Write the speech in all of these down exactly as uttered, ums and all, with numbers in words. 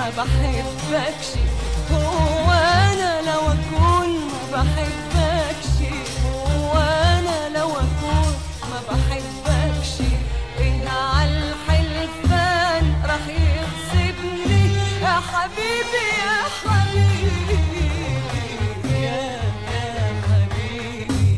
بحبكش. هو انا لو اكون ما بحبكش، هو انا لو اكون ما بحبكش، ايه عالحلفان راح يغصبني يا حبيبي يا حبيبي يا يا حبيبي.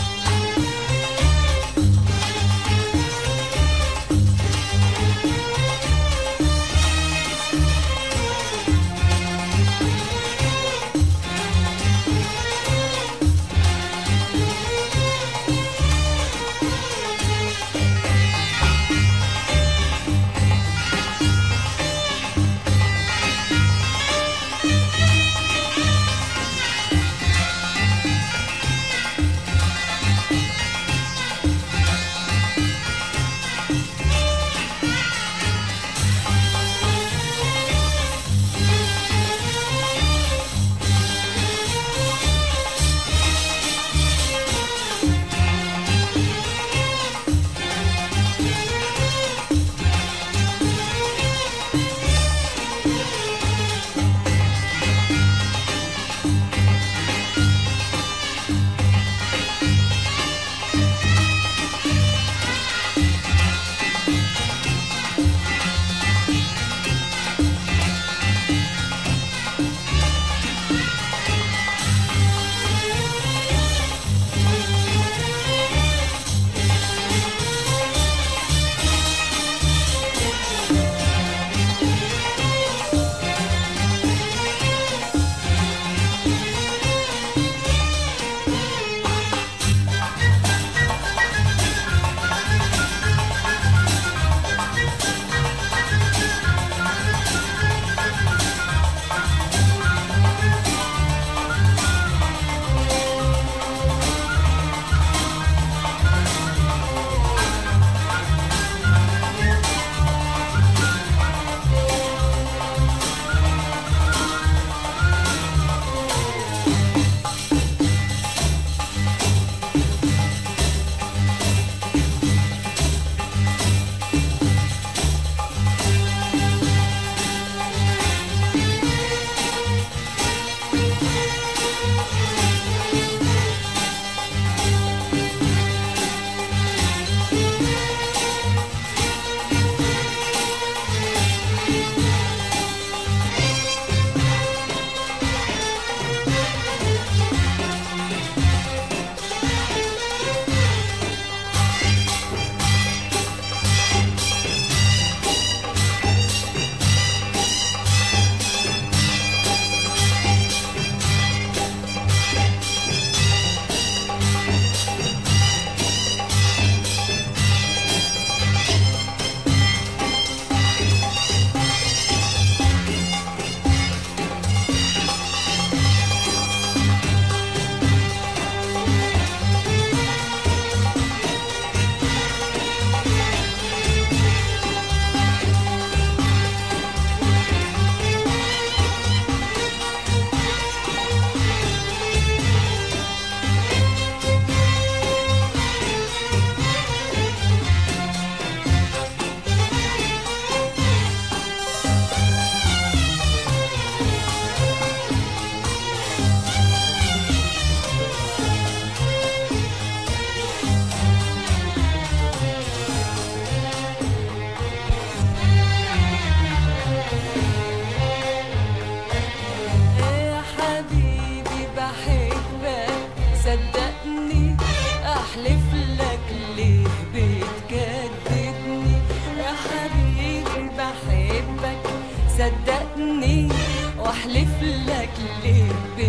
صدقني واحلف لك ليه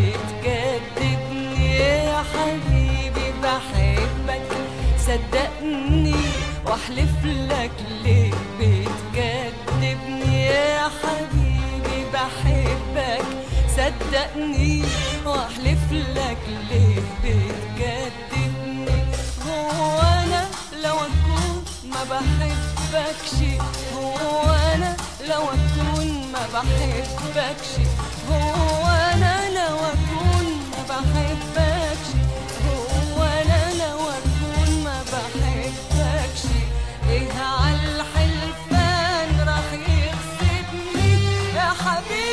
بتكذبني يا حبيبي بحبك. صدقني واحلف لك ليه بتكذبني يا حبيبي بحبك. صدقني واحلف لك ليه بتكذبني. هو انا لو اكون ما بحبكش، هو انا لو اكون ما بحبكش، هو انا لو اكون ما بحبكش، هو انا لو اكون ما بحبكش، ايه عالحلفان راح يغصبني يا حبيبي.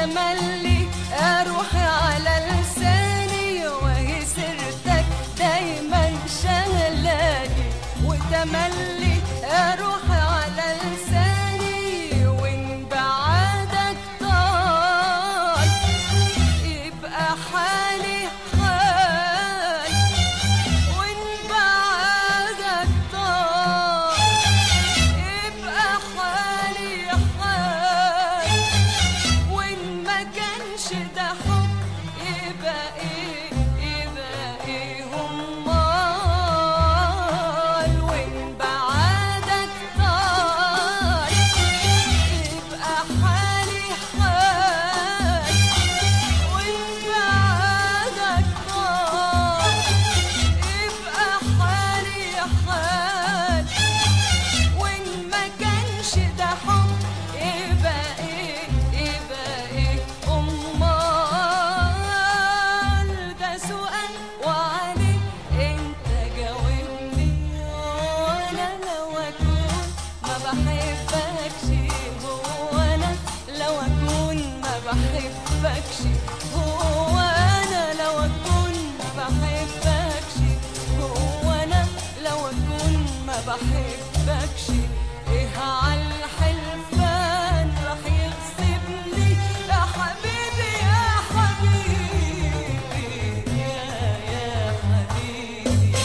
وتملي روحي على لساني، وهي سيرتك دايما شغلاني. وتملي روحي على لساني، وإن بعدك طال يبقى حالي حال. وإن بعدك طال يبقى حالي حال. وإن ما كانش ده حب يبقى إيه يبقى إيه أمال. وإن بعدك طال يبقى حالي حال. وإن بعدك طال يبقى حالي حال. وإن ما كانش ده حب يبقى إيه يبقى إيه أمال. ده سؤال وعليه أنت جاوبني. وأنا لو أكون ما بحبكش، هو أنا لو أكون ما بحبكش، هو أنا لو أكون ما بحبكش، هو أنا لو أكون ما بحبكش. إيه عالحلفان راح يغصبني يا حبيبي يا حبيبي يا يا حبيبي.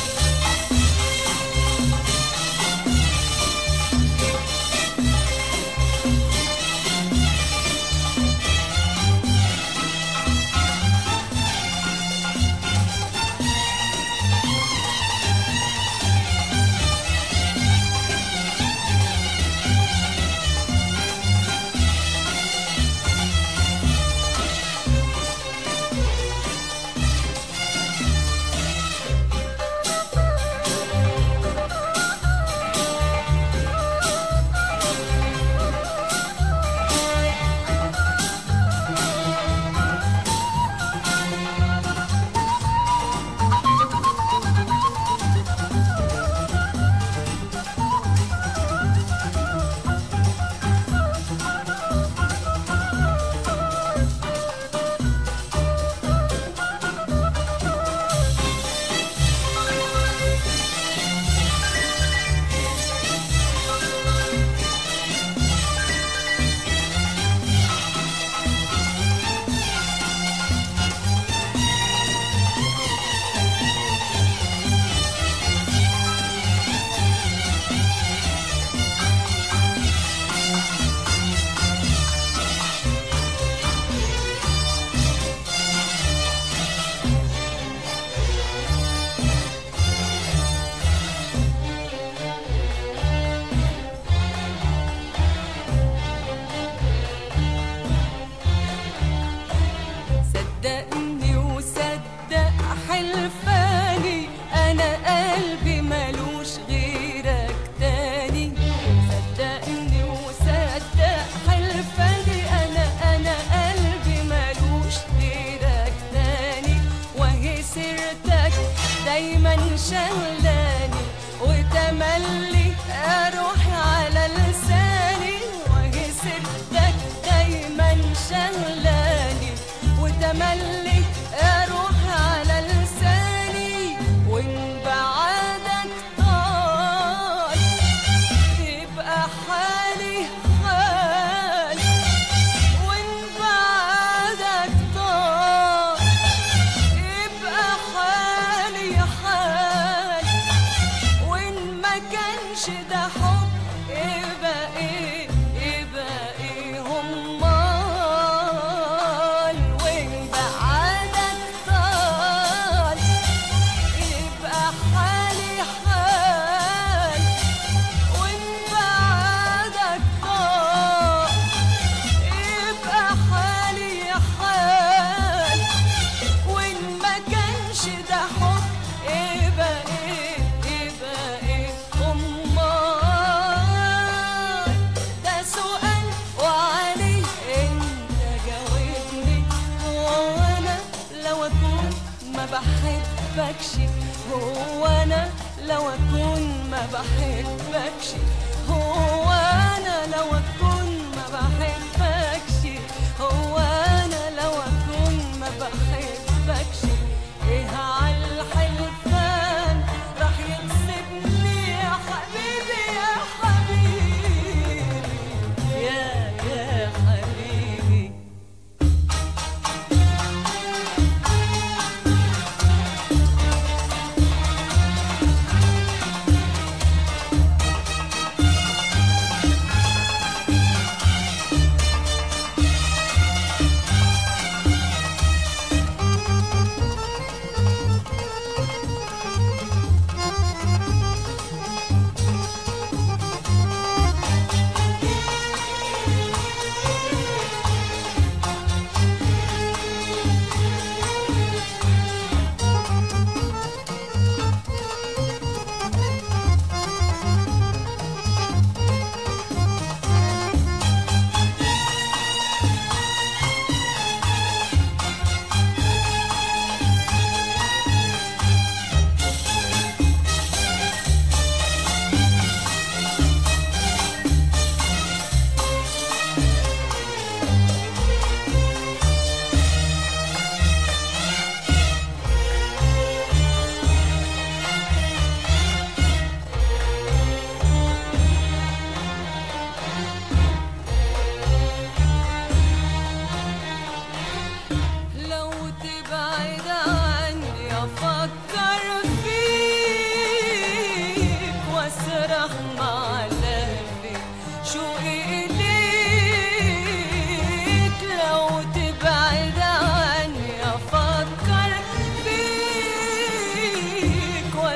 صدقني وصدق حلفاني، أنا قلبي ملوش غيرك تاني. صدقني وصدق حلفاني، أنا أنا قلبي ملوش غيرك تاني. وهي سيرتك دايما شغلاني، وتملي روحي على لساني. وهي سيرتك دايما شغلاني، وتملي روحي على لساني. وإن بعدك طال يبقى حالي حال. وإن بعدك طال يبقى حالي حال. وإن ما كانش ده حب يبقى إيه يبقى إيه أمال. وإن بعدك طال يبقى حالي حال. وإن بعدك طال يبقى حالي حال. وإن ما كانش ده حب يبقى إيه يبقى إيه أمال. ده سؤال وعليه أنت جاوبني. وأنا لو أكون ما بحبكش، هو أنا لو أكون ما بحبكش، هو أنا لو أكون ما بحبكش، هو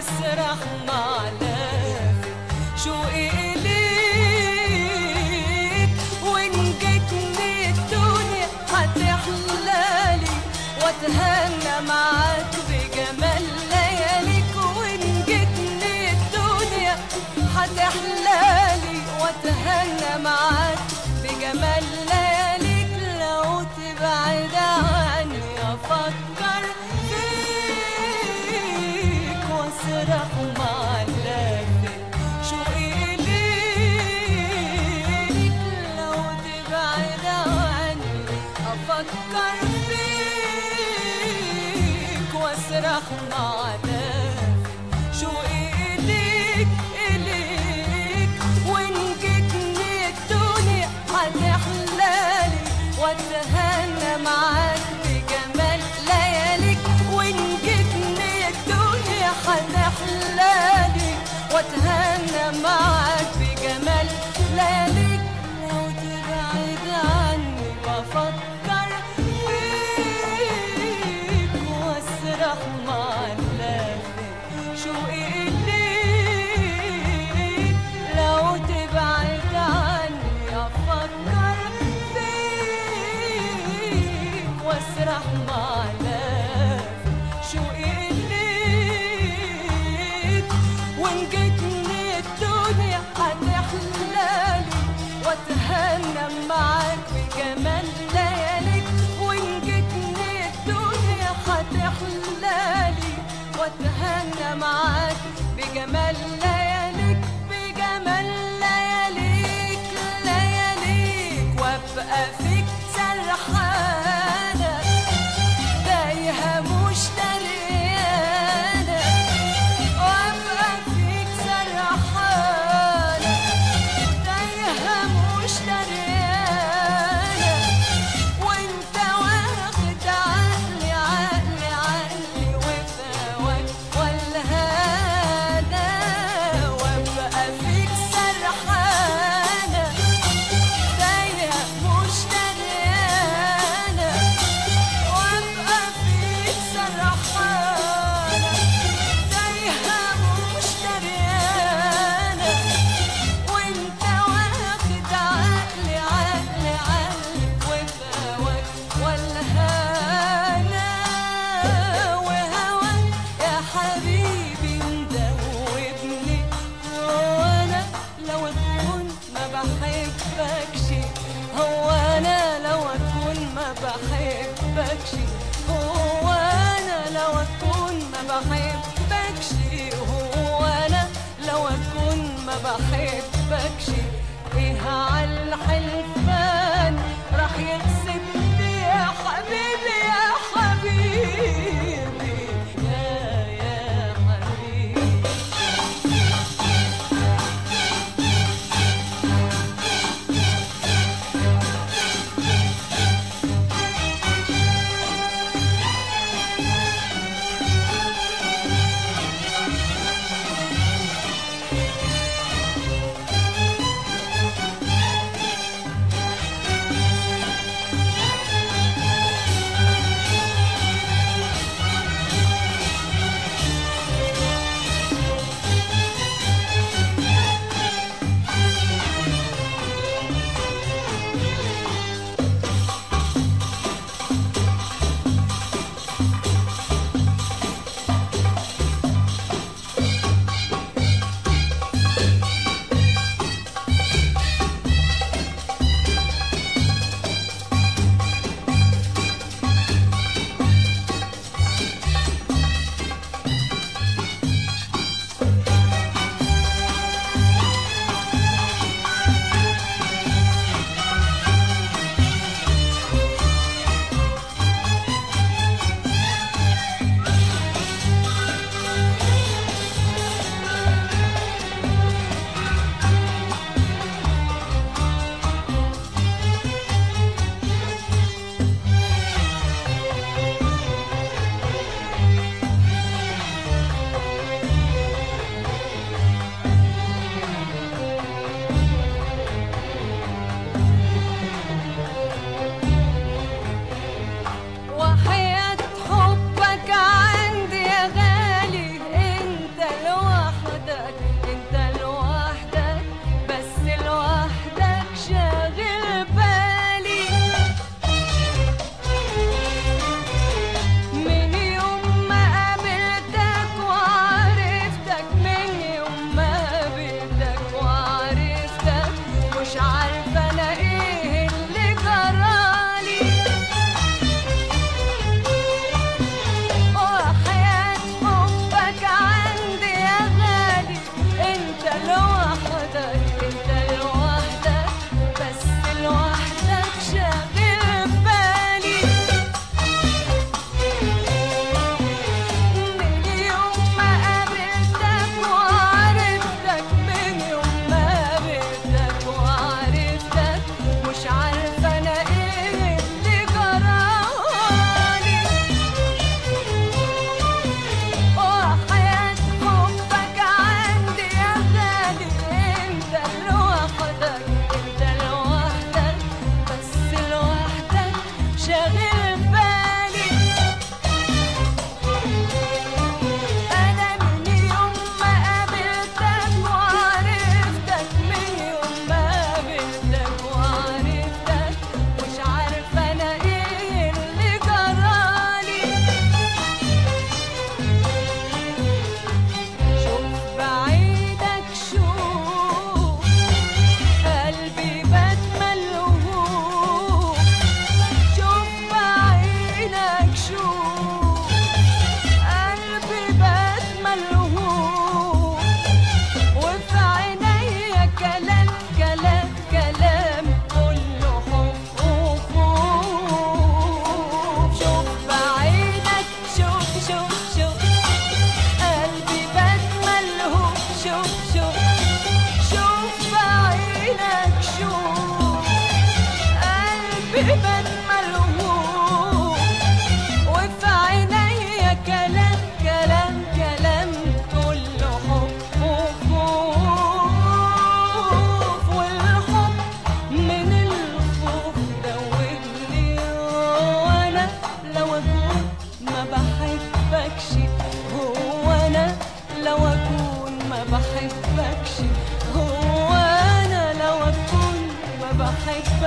واسرح مع لافت شوقي إليك. وإن جيتني الدنيا هتحلالي واتهنى معاك بجمال لياليك. وإن جيتني الدنيا هتحلالي واتهنى معاك بجمال لياليك. لو تبعد عني افكر فيك واسرح مع اللافت شوقي إليك. لو تبعد عني افكر فيك واسرح مع اللافت شوقي إليك إليك. وإن جيتني الدنيا هتحلالي واتهنى معاك بجمال لياليك. وإن جيتني الدنيا هتحلالي واتهنى معاك بجمال لياليك. لو تبعد عني بفكر فيك واسرح مع اللافت شوقي إليك. لو تبعد عني افكر فيك واسرح مع اللافت شوقي إليك. وإن جيتني الدنيا هتحلالي واتهنى معاك بجمال لياليك. وإن جيتني الدنيا هتحلالي واتهنى معاك بجمال لياليك بجمال لياليك لياليك. وابقى فيك سرحانة تايهة مش دريانة. وابقى فيك سرحانة تايهة مش دريانة. وانت واخد عقلي عقلي عقلي وفواك والهنا. وابقى فيك سرحانة تايهة مش دريانة. وابقى فيك سرحانة تايهة مش دريانة. وانت واخد عقلي عقلي عقلي وفواك والهنا. وهواك يا حبيبي مدوبني. هو انا لو اكون ما بحبكش هو انا لو اكون ما بحبكش هو انا لو اكون ما بحبكش هو انا لو اكون ما بحبكش. ايه عالحلفان راح يكسبني يا حبيبي يا حبيبي يا يا حبيبي. بحبكش. هو انا لو اكون ما بحبكش